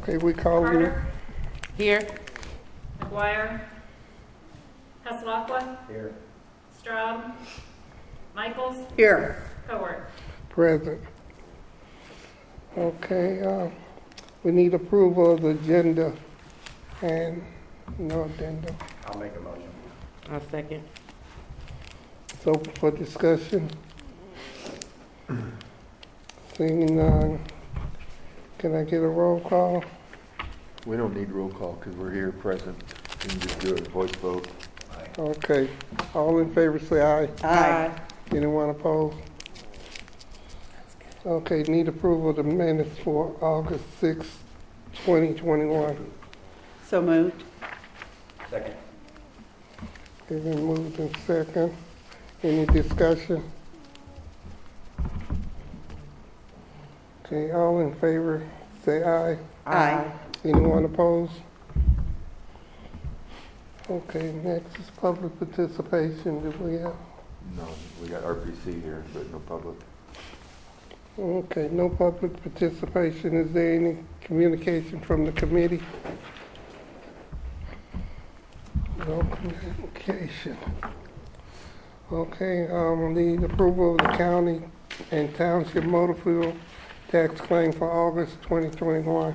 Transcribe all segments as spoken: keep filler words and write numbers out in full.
Okay, we call you. Carter, Here. McGuire, Heslopwa, Here. Straub, Michaels, Here. Cowart. Present. Okay, uh, we need approval of the agenda and no addendum. I'll make a motion. I'll second. It's open for discussion. Seeing none, can I get a roll call? We don't need roll call because we're here present. You can just do a voice vote. Okay, all in favor say aye. Aye. Anyone opposed? Okay, need approval of the minutes for August sixth, twenty twenty-one. So moved. Second. It's been moved in second. Any discussion? Okay, all in favor say aye. Aye. Anyone opposed? Okay, next is public participation. Do we have? No, we got R P C here, but no public. Okay, no public participation. Is there any communication from the committee? No communication. Okay, um, need approval of the county and township motor fuel tax claim for August twenty twenty-one.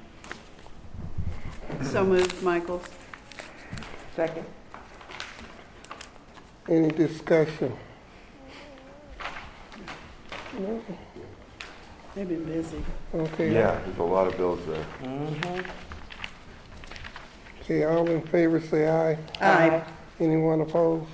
So moved, Michaels. Second. Any discussion? No? They've been busy. Okay. Yeah, there's a lot of bills there. Mm-hmm. Okay, all in favor say aye. Aye. Anyone opposed?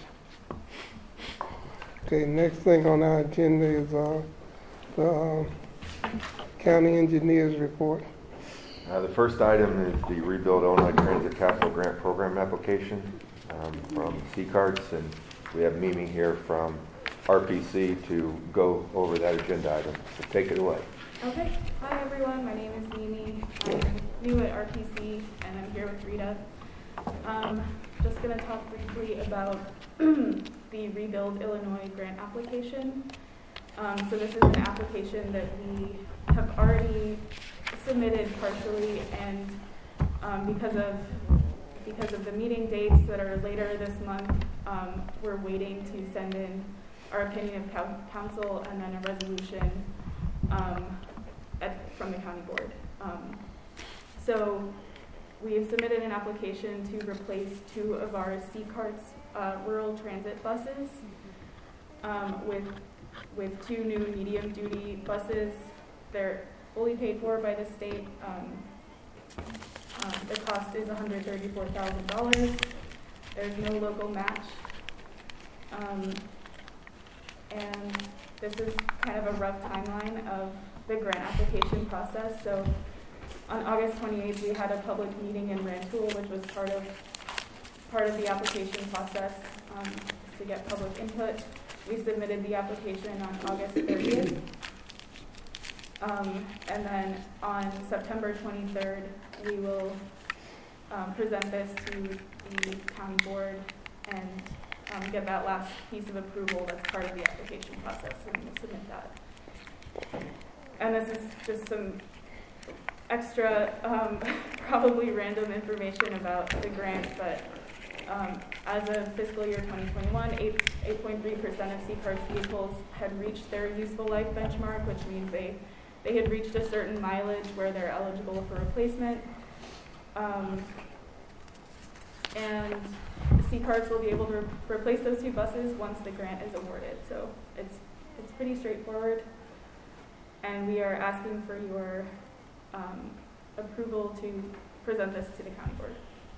Okay, next thing on our agenda is uh, the um, county engineer's report. Uh, the first item is the Rebuild Illinois Transit Capital Grant Program application um, from C CARTS, and we have Mimi here from R P C to go over that agenda item. So take it away. Okay. Hi, everyone. My name is Mimi. I'm new at R P C, and I'm here with Rita. Um, just going to talk briefly about the Rebuild Illinois grant application. Um, so this is an application that we have already submitted partially, and um, because of because of the meeting dates that are later this month, um, we're waiting to send in our opinion of coun- council and then a resolution um, at, from the county board. Um, so we have submitted an application to replace two of our C CARTS uh, rural transit buses um, with with two new medium duty buses. They're fully paid for by the state. Um, um, the cost is one hundred thirty-four thousand dollars. There's no local match. Um, and this is kind of a rough timeline of the grant application process. So on August twenty-eighth, we had a public meeting in Rantoul, which was part of part of the application process um, to get public input. We submitted the application on August thirtieth. Um, and then on September twenty-third, we will um, present this to the county board and um, get that last piece of approval that's part of the application process, and we'll submit that. And this is just some extra, um, probably random information about the grant, but um, as of fiscal year twenty twenty-one, eight point three percent of C CARTS vehicles had reached their useful life benchmark, which means they They had reached a certain mileage where they're eligible for replacement. Um, and C CARTS will be able to re replace those two buses once the grant is awarded. So it's, it's pretty straightforward. And we are asking for your um, approval to present this to the county board.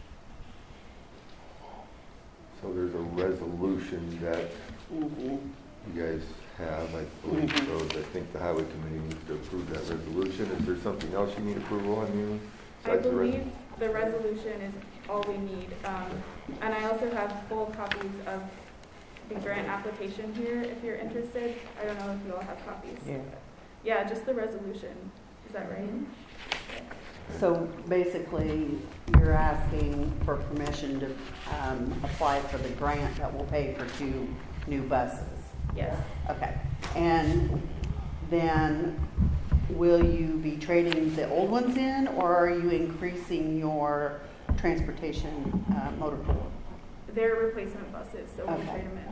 So there's a resolution that Mm-hmm. you guys have, I believe. So I think the highway committee needs to approve that resolution. Is there something else you need approval on, you? I believe the resolution is all we need. Um, and I also have full copies of the grant application here if you're interested. I don't know if you all have copies. Yeah. Yeah, just the resolution. Is that right? Okay. So basically, you're asking for permission to um, apply for the grant that will pay for two new buses. Yes. Okay. And then will you be trading the old ones in, or are you increasing your transportation uh, motor pool? They're replacement buses, so we Okay. trade them in.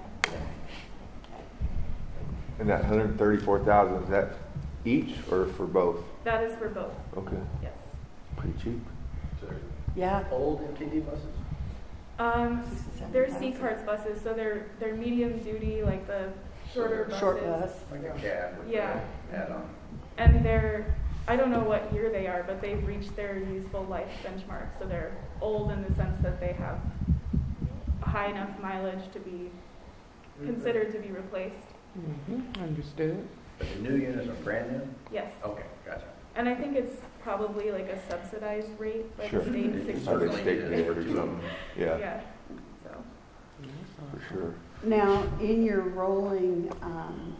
And that hundred and thirty-four thousand, is that each or for both? That is for both, Okay, yes. pretty cheap. So there's Yeah. old M T D buses? Um, they're C-Carts buses, so they're, they're medium duty, like the shorter buses. Short bus. Like a cab with Yeah. the add-on? And they're, I don't know what year they are, but they've reached their useful life benchmark, so they're old in the sense that they have high enough mileage to be considered to be replaced. Mm-hmm, understood. But the new units are brand new? Yes. Okay, gotcha. And I think it's probably like a subsidized rate by Sure. the state, six Are they percent. state board or something? Yeah, Yeah, so. for sure. Now, in your rolling um,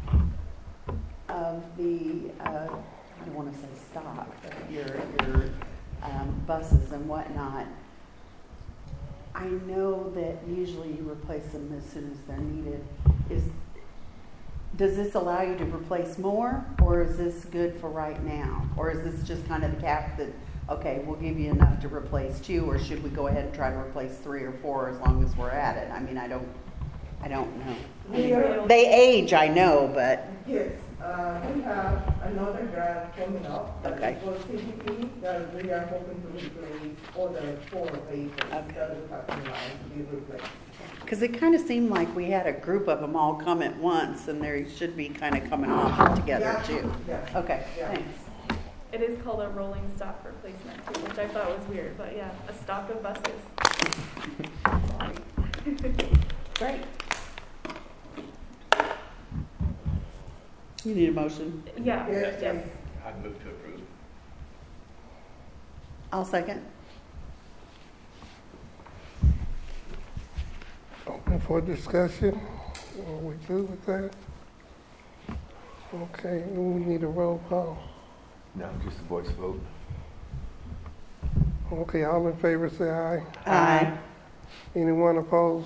of the, uh, I don't want to say stock, but your, your um, buses and whatnot, I know that usually you replace them as soon as they're needed. Is, does this allow you to replace more, or is this good for right now? Or is this just kind of the cap that, okay, we'll give you enough to replace two, or should we go ahead and try to replace three or four as long as we're at it? I mean, I don't, I don't know. I mean, Yeah. they age, I know, but, Yes, uh, we have another grant coming up. that Okay. is for C D P, that we are hoping to replace other four vehicles Okay. that we have in line to be replaced. because it kind of seemed like we had a group of them all come at once, and they should be kind of coming off together Yeah, too. yeah. Okay, Yeah. thanks. It is called a rolling stock replacement too, which I thought was weird, but yeah, a stock of buses. Great. You need a motion? Yeah, Yes, yes. yes. I'd move to approve. I'll second. Open for discussion. Are we through with that? Okay, we need a roll call. No, just a voice vote. Okay, all in favor say aye. Aye. Anyone opposed?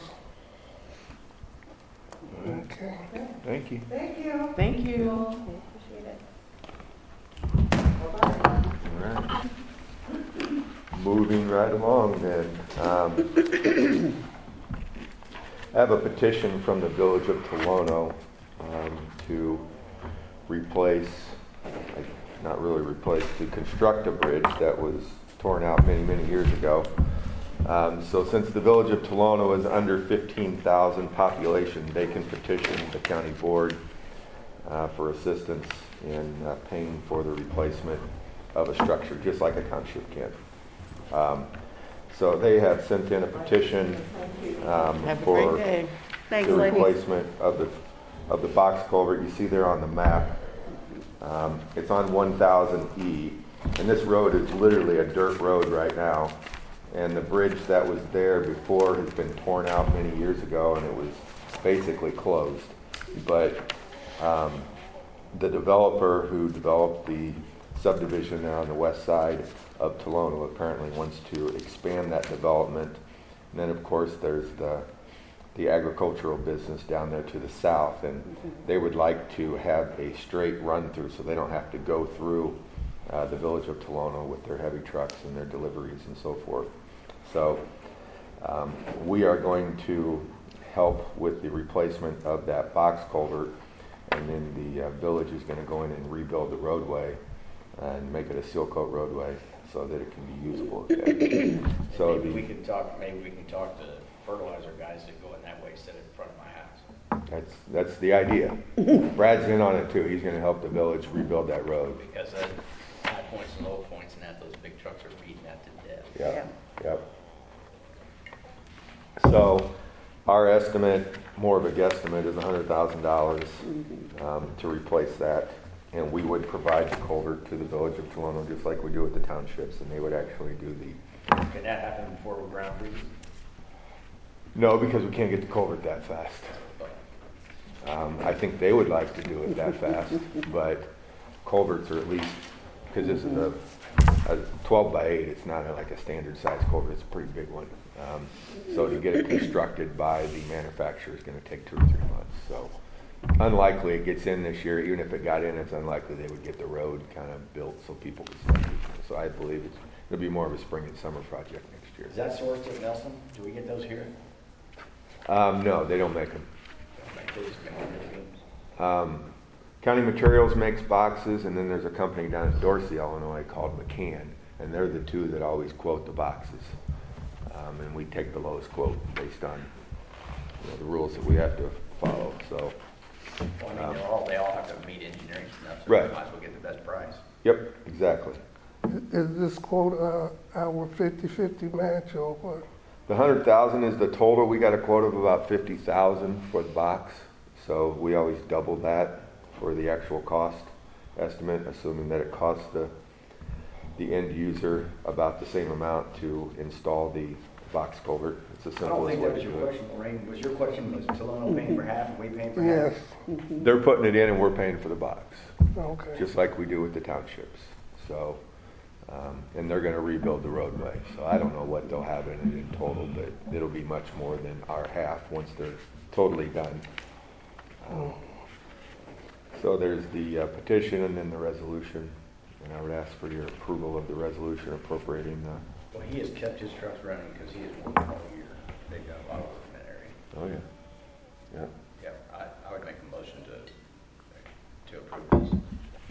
Okay. Thank you. Thank you. Thank you. Appreciate it. All right. Moving right along then. Um, I have a petition from the Village of Tolono um, to replace, like, not really replace, to construct a bridge that was torn out many, many years ago. Um, so since the Village of Tolono is under fifteen thousand population, they can petition the county board uh, for assistance in uh, paying for the replacement of a structure, just like a township can. Um, so they have sent in a petition um, for Thanks, the ladies. replacement of the of the box culvert. You see there on the map. Um, it's on one thousand E, and this road is literally a dirt road right now. And the bridge that was there before has been torn out many years ago, and it was basically closed. But um, the developer who developed the subdivision there on the west side of Tolono apparently wants to expand that development. And then, of course, there's the the agricultural business down there to the south, and they would like to have a straight run through so they don't have to go through uh, the Village of Tolono with their heavy trucks and their deliveries and so forth. So um, we are going to help with the replacement of that box culvert, and then the uh, village is going to go in and rebuild the roadway and make it a seal coat roadway so that it can be usable again. So Maybe we the, can talk, maybe we can talk to fertilizer guys that go in that way instead of in front of my house. that's that's the idea. Brad's in on it too. He's going to help the village rebuild that road. Because that high points and low points and that, those big trucks are beating that to death. Yep. Yep. So our estimate, more of a guesstimate, is one hundred thousand dollars um, to replace that. And we would provide the culvert to the Village of Tolono just like we do with the townships, and they would actually do the... Can that happen before the ground freezes? No, because we can't get the culvert that fast. Um, I think they would like to do it that fast, but culverts are at least, because this is a, a twelve by eight, it's not like a standard size culvert, it's a pretty big one. Um, so to get it constructed by the manufacturer is going to take two or three months. So unlikely it gets in this year. Even if it got in, it's unlikely they would get the road kind of built so people could start using it. So I believe it's, it'll be more of a spring and summer project next year. Is that sourced at Nelson? Do we get those here? Um, no, they don't make them. They just make them. Um, County Materials makes boxes, and then there's a company down in Dorsey, Illinois called McCann, and they're the two that always quote the boxes. Um, and we take the lowest quote based on, you know, the rules that we have to follow. So, Well, I mean, Um, they're all, they all have to meet engineering stuff, so Right. we might as well get the best price. yep, exactly. Is this quote, uh, our fifty-fifty match or what? The hundred thousand is the total. We got a quote of about fifty thousand for the box, so we always double that for the actual cost estimate, assuming that it costs the the end user about the same amount to install the box culvert. It's the I don't simplest think way that to was your do it. question, Lorraine. Was your question, was Tolono paying for half and we paying for half? Yes, They're putting it in and we're paying for the box, okay. just like we do with the townships. So, um, and they're gonna rebuild the roadway. So I don't know what they'll have in it in total, but it'll be much more than our half once they're totally done. Um, So there's the uh, petition and then the resolution. And I would ask for your approval of the resolution appropriating the, Well, he has kept his trucks running because he has worked all year. They've got a lot of work in that area. oh yeah, yeah. Yeah, I, I would make a motion to, to approve this.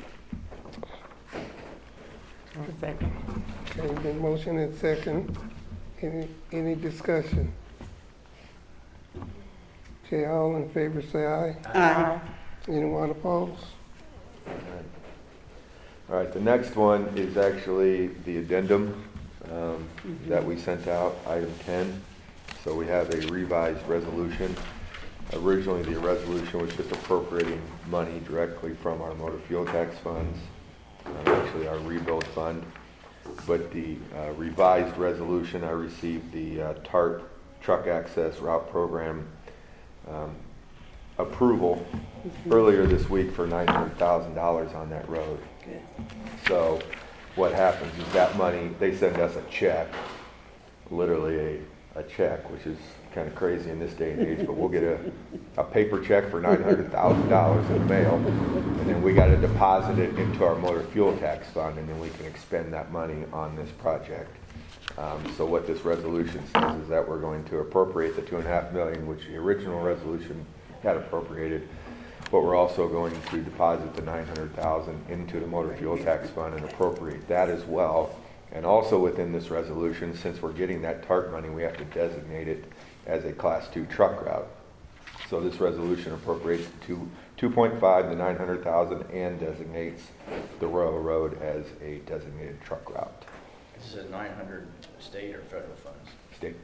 Second. Okay, the motion and second. Any, any discussion? Okay, all in favor say aye. Aye. Anyone opposed? All right. All right, the next one is actually the addendum um, that we sent out, item ten. So we have a revised resolution. Originally, the resolution was just appropriating money directly from our motor fuel tax funds, uh, actually our rebuild fund. But the uh, revised resolution, I received the uh, TARP Truck Access Route Program um, approval earlier this week for nine hundred thousand dollars on that road. Good. So what happens is that money, they send us a check, literally a, a check, which is kind of crazy in this day and age, but we'll get a, a paper check for nine hundred thousand dollars in the mail, and then we got to deposit it into our motor fuel tax fund, and then we can expend that money on this project. Um, so what this resolution says is that we're going to appropriate the two and a half million, which the original resolution had appropriated, but we're also going to deposit the nine hundred thousand into the motor fuel tax fund and appropriate that as well. And also within this resolution, since we're getting that TARP money, we have to designate it as a class two truck route. So this resolution appropriates to two point five, the nine hundred thousand, and designates the Royal Road as a designated truck route. This is a nine hundred state or federal funds. State.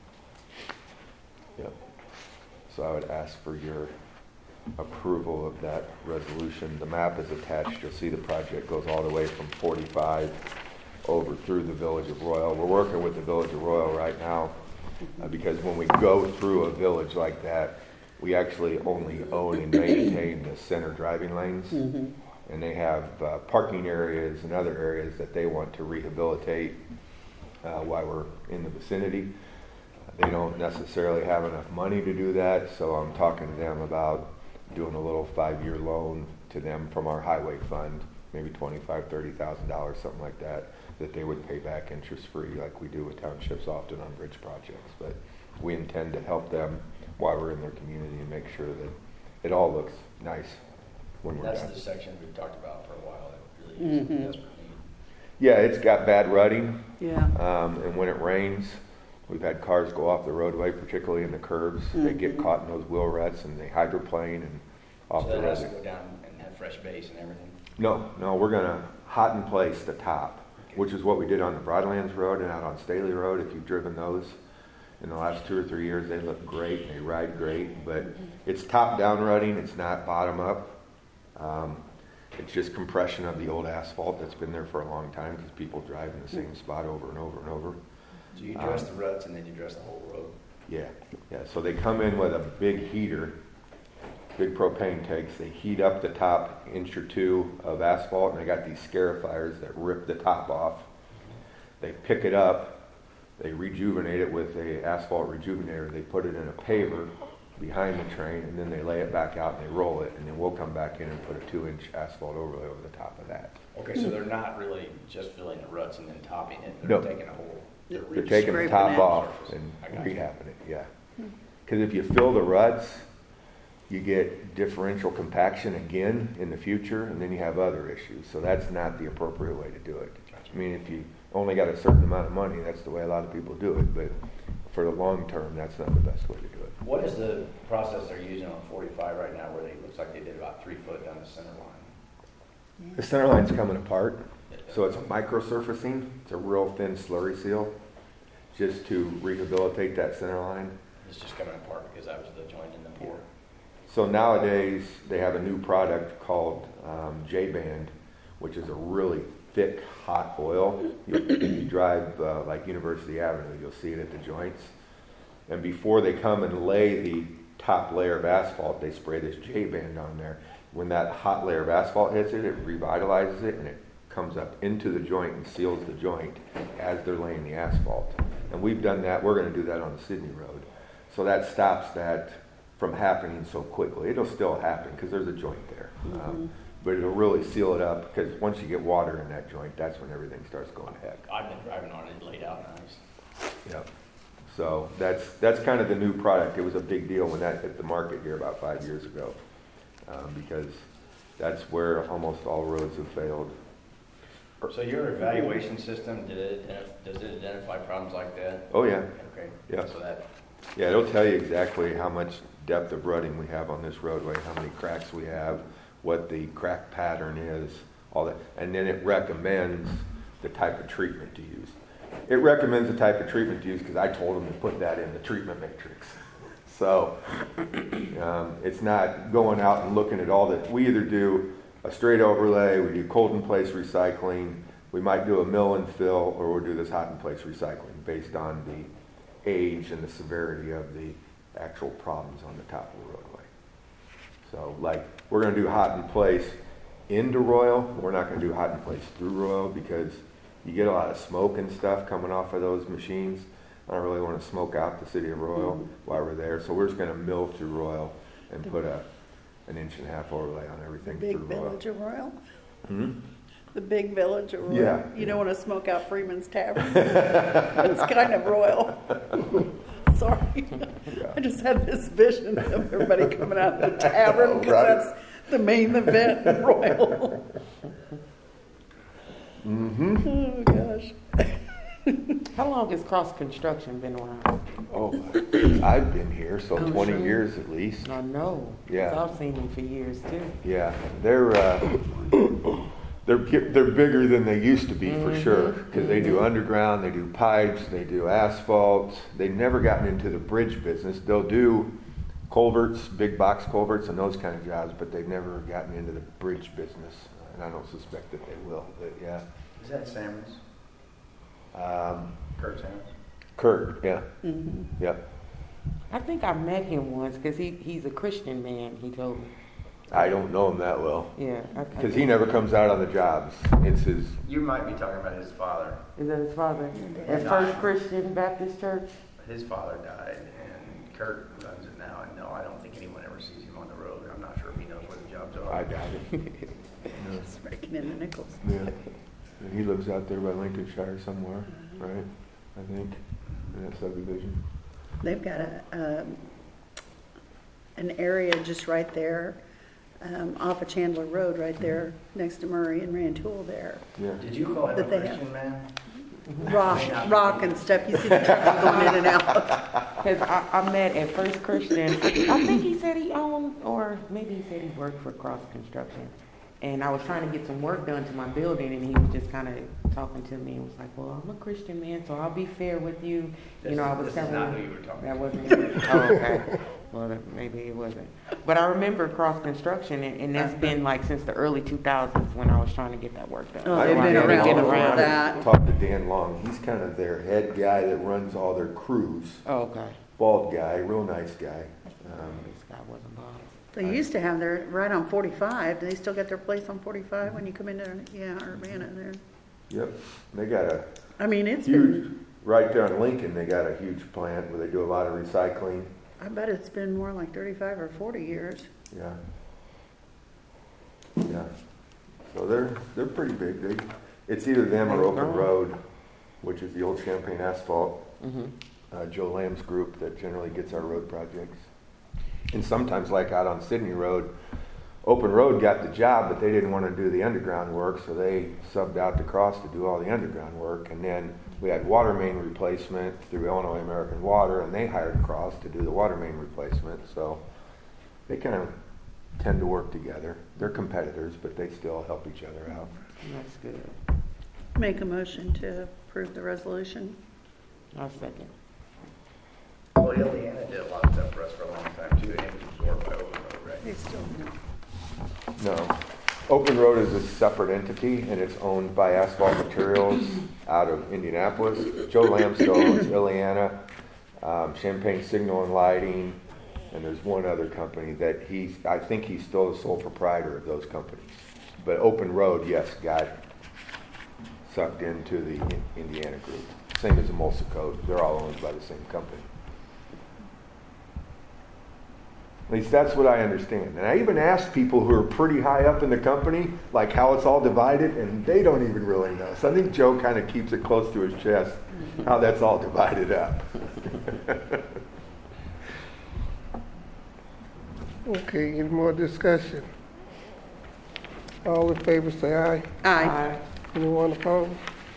Yep. So I would ask for your approval of that resolution. The map is attached. You'll see the project goes all the way from forty-five over through the Village of Royal. We're working with the Village of Royal right now uh, because when we go through a village like that, we actually only own and maintain the center driving lanes. Mhm. And they have uh, parking areas and other areas that they want to rehabilitate uh, while we're in the vicinity. They don't necessarily have enough money to do that, so I'm talking to them about doing a little five-year loan to them from our highway fund, maybe twenty-five thousand dollars, thirty thousand dollars, something like that, that they would pay back interest-free like we do with townships often on bridge projects. But we intend to help them while we're in their community and make sure that it all looks nice when we're That's done. the section we've talked about for a while. That really is a Mhm. desperate need. Yeah, it's got bad rutting, Yeah. um, and when it rains, we've had cars go off the roadway, particularly in the curves. They get Mhm. caught in those wheel ruts and they hydroplane and off So the that has to road. go down and have fresh base and everything. No, no, we're gonna hot in place the top, which is what we did on the Broadlands Road and out on Staley Road. If you've driven those in the last two or three years, they look great, they ride great, but it's top down rutting, it's not bottom up. Um, it's just compression of the old asphalt that's been there for a long time because people drive in the same spot over and over and over. So you address the ruts and then you address the whole road. Yeah, yeah, so they come in with a big heater, big propane tanks, they heat up the top inch or two of asphalt, and they got these scarifiers that rip the top off. They pick it up, they rejuvenate it with a asphalt rejuvenator, they put it in a paver, behind the train, and then they lay it back out and they roll it, and then we'll come back in and put a two inch asphalt overlay over the top of that. Okay, so they're not really just filling the ruts and then topping it, No. they're taking a whole. They're They're taking the Scraping top it. off and I got you. rehabbing it, yeah. Because if you fill the ruts, you get differential compaction again in the future, and then you have other issues. So that's not the appropriate way to do it. I mean, if you only got a certain amount of money, that's the way a lot of people do it. But for the long term, that's not the best way to do it. What is the process they're using on forty-five right now where they, looks like they did about three foot down the center line? The center line's coming apart, so it's micro surfacing. It's a real thin slurry seal, just to rehabilitate that center line. It's just coming apart because that was the joint in the pour. So nowadays, they have a new product called um, J-Band, which is a really thick, hot oil. You, if you drive uh, like University Avenue, you'll see it at the joints. And before they come and lay the top layer of asphalt, they spray this J-Band on there. When that hot layer of asphalt hits it, it revitalizes it, and it comes up into the joint and seals the joint as they're laying the asphalt. And we've done that. We're going to do that on the Sydney Road. So that stops that from happening so quickly. It'll still happen because there's a joint there. Mm-hmm. Um, but it'll really seal it up because once you get water in that joint, that's when everything starts going to heck. I've been driving on it, laid out nice. Yep. So that's that's kind of the new product. It was a big deal when that hit the market here about five years ago um, because that's where almost all roads have failed. So your evaluation system, did it, identif- does it identify problems like that? Oh yeah, Okay. Yeah. So that, yeah. It'll tell you exactly how much depth of rutting we have on this roadway, how many cracks we have, what the crack pattern is, all that, and then it recommends the type of treatment to use. It recommends the type of treatment to use because I told them to put that in the treatment matrix. So um, it's not going out and looking at all that. We either do a straight overlay, we do cold in place recycling, we might do a mill and fill, or we'll do this hot in place recycling based on the age and the severity of the actual problems on the top of the roadway. So like we're going to do hot in place into Royal, we're not going to do hot in place through Royal because you get a lot of smoke and stuff coming off of those machines. I don't really want to smoke out the city of Royal mm-hmm. while we're there, so we're just going to mill through Royal and put a an inch and a half overlay on everything Big through Royal. Village of Royal? Hmm? The big Village of Royal? Yeah. You don't want to smoke out Freeman's Tavern? It's kind of royal. Sorry. Yeah. I just had this vision of everybody coming out of the tavern because Right. that's the main event in Royal. Mm-hmm. Oh, gosh. How long has cross construction been around? Oh, I've been here, so Oh, twenty sure. years at least. I know. 'Cause Yeah. I've seen them for years too. Yeah, they're uh, they're ki- they're bigger than they used to be for Mhm. sure because they do underground, they do pipes, they do asphalt. They've never gotten into the bridge business. They'll do culverts, big box culverts, and those kind of jobs, but they've never gotten into the bridge business, and I don't suspect that they will. But yeah, is that Salmons? um, Kurt Salmons? Kurt, yeah, Mm-hmm. yep. I think I met him once because he, he's a Christian man, he told me. I don't know him that well Yeah. I- I because he think- never comes out on the jobs. It's his. You might be talking about his father. Is that his father? At Yeah. First Christian Baptist Church? His father died, and Kurt runs it now, and no, I don't think anyone ever sees him on the road. I'm not sure if he knows where the jobs are. I doubt it. Just raking in the nickels. Yeah. And he lives out there by Lincolnshire somewhere, right? I think, in that subdivision. They've got a, um, an area just right there, um, off of Chandler Road, right there, next to Murray and Rantoul there. Yeah. Did you call him a That they have. Christian man? Rock, rock and stuff. You see the trucks going in and out. Because I, I met at First Christian. I think he said he owned, or maybe he said he worked for Cross Construction. And I was trying to get some work done to my building, and he was just kind of talking to me and was like, well, I'm a Christian man, so I'll be fair with you. This, you know, I was this telling is not him who you were talking that to. wasn't him. Oh, okay. Well, then maybe it wasn't. But I remember Cross Construction, and, and that's been like since the early two thousands when I was trying to get that work done. Oh, I they've know been Dan around Long. before I that. talked to Dan Long. He's kind of their head guy that runs all their crews. Oh, okay. Bald guy, real nice guy. Um, This guy wasn't bothered. They used to have their, right on forty-five. Do they still get their place on forty-five when you come in there? Yeah, Urbana there. yep. They got a I mean, it's huge, been, right there in Lincoln, they got a huge plant where they do a lot of recycling. I bet it's been more like thirty-five or forty years. Yeah. Yeah. So they're, they're pretty big. They, it's either them or Open Road, which is the old Champagne Asphalt, Mm-hmm. uh, Joe Lamb's group that generally gets our road projects. And sometimes like out on Sydney Road, Open Road got the job, but they didn't want to do the underground work, so they subbed out to Cross to do all the underground work. And then we had water main replacement through Illinois American Water, and they hired Cross to do the water main replacement. So they kind of tend to work together. They're competitors, but they still help each other out. That's good. Make a motion to approve the resolution. I'll second. Well, Ileana did a lot of stuff for us for a long time too, and it was absorbed by Open Road, right? They still No. Open Road is a separate entity, and it's owned by Asphalt Materials out of Indianapolis. Joe Lamb still owns Ileana, um, Champagne Signal and Lighting, and there's one other company that he's, I think he's still the sole proprietor of those companies. But Open Road, yes, got sucked into the in- Indiana group. Same as Emulsicoat, they're all owned by the same company. At least that's what I understand. And I even asked people who are pretty high up in the company, like how it's all divided, and they don't even really know. So I think Joe kind of keeps it close to his chest, how that's all divided up. Okay, any more discussion? All in favor say aye. Aye. Anyone opposed?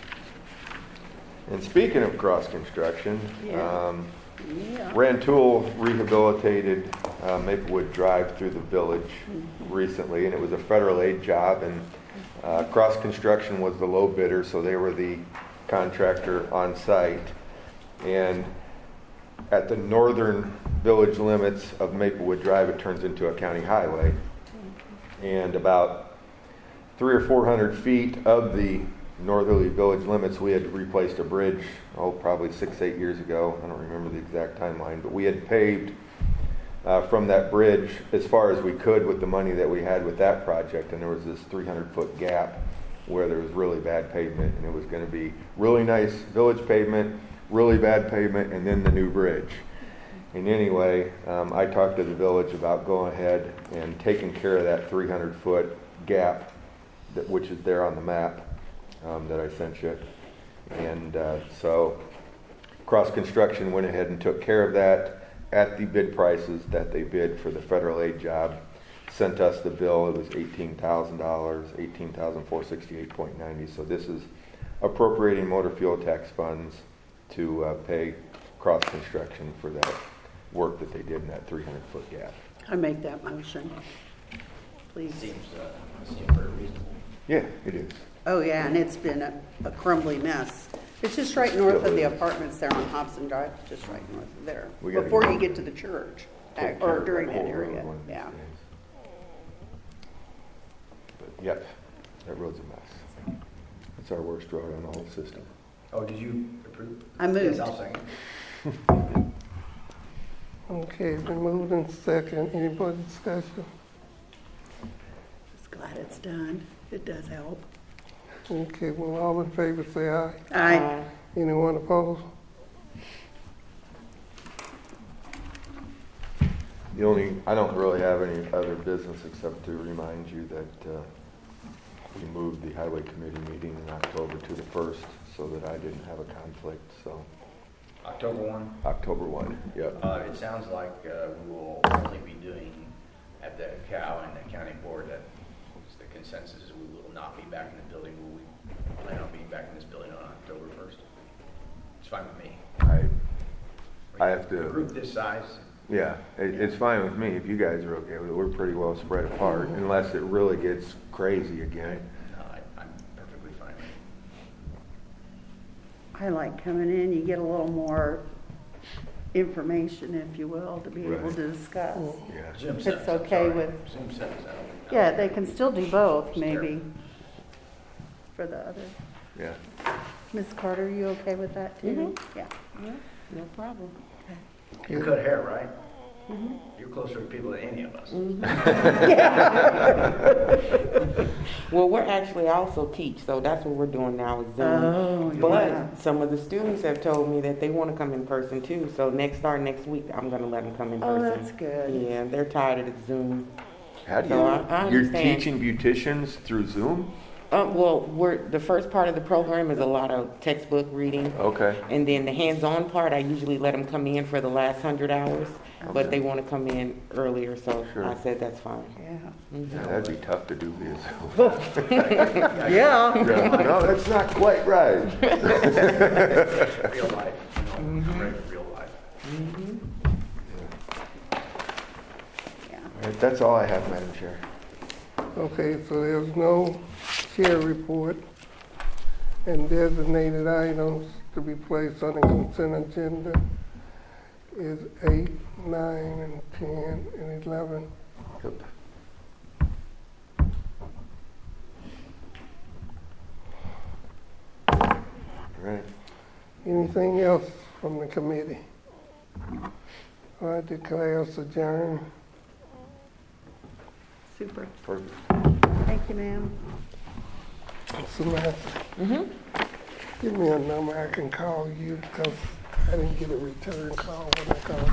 And speaking of cross construction, Yeah. um, Yeah. Rantoul rehabilitated uh, Maplewood Drive through the village recently, and it was a federal aid job, and uh, Cross Construction was the low bidder, so they were the contractor on site. And at the northern village limits of Maplewood Drive, it turns into a county highway. And about three or four hundred feet of the northerly village limits, we had replaced a bridge, oh, probably six, eight years ago. I don't remember the exact timeline, but we had paved uh, from that bridge as far as we could with the money that we had with that project. And there was this three hundred foot gap where there was really bad pavement, and it was going to be really nice village pavement, really bad pavement, and then the new bridge. And anyway, um, I talked to the village about going ahead and taking care of that three hundred foot gap, that, which is there on the map. Um, that I sent you. And uh, so Cross Construction went ahead and took care of that at the bid prices that they bid for the federal aid job. Sent us the bill. It was eighteen thousand dollars, eighteen thousand four hundred sixty-eight dollars and ninety cents. So this is appropriating motor fuel tax funds to uh, pay Cross Construction for that work that they did in that three hundred foot gap. I make that motion. Please. Seems, uh, seems very reasonable. Yeah, it is. Oh, yeah, and it's been a, a crumbly mess. It's just right north of the apartments there on Hobson Drive, just right north of there. We gotta Before get- you get to the church, Take uh, care or of during that whole road area, one of these yeah. days. But yep, that road's a mess. It's our worst road on the whole system. Oh, did you approve? I moved. Yes, I'll second. Okay, been moved in second. Any more discussion? Just glad it's done. It does help. Okay, well, all in favor say aye. Aye. Anyone opposed? The only, I don't really have any other business except to remind you that uh, we moved the highway committee meeting in October to the first so that I didn't have a conflict, so October one. October first, yep. Uh, it sounds like, uh, we will only be doing at the C O W and the county board, that the consensus is we will not be back in the building. Will we plan on being back in this building on October first? It's fine with me. I, I have to. A group this size, Yeah, it, it's fine with me if you guys are okay with it. We're pretty well spread apart unless it really gets crazy again. no, I, I'm perfectly fine. I like coming in, you get a little more information, if you will, to be able Right. to discuss. Yeah. Zoom It's settings, I'm okay sorry. with- Zoom settings, I don't. Yeah, they can still do both, It's maybe, terrible. for the other. Yeah. Miz Carter, you okay with that too? Mhm. Yeah. No problem. You cut hair, right? You're closer to people than any of us. Well, we're actually also teach, so that's what we're doing now is Zoom. Oh, But yeah. some of the students have told me that they want to come in person too. So next start next week, I'm going to let them come in Oh, person. that's good. Yeah, they're tired of the Zoom. How do you, So I- I you're understand. teaching beauticians through Zoom? Uh, well, we're the first part of the program is a lot of textbook reading, Okay. and then the hands-on part, I usually let them come in for the last hundred hours, but they want to come in earlier, so Sure. I said that's fine. Yeah. Mhm. Yeah, that'd be tough to do via Zoom. Yeah. No, that's not quite right. Real life, you know, regular real life. Mhm. Yeah. All right, that's all I have, Madam Chair. Okay, so there's no chair report and designated items to be placed on the consent agenda is eight, nine, and ten, and eleven. Yep. All right. Anything else from the committee? I declare us adjourned. Super. Perfect. Thank you, ma'am. Samantha, Mhm. give me a number I can call you because I didn't get a return call when I called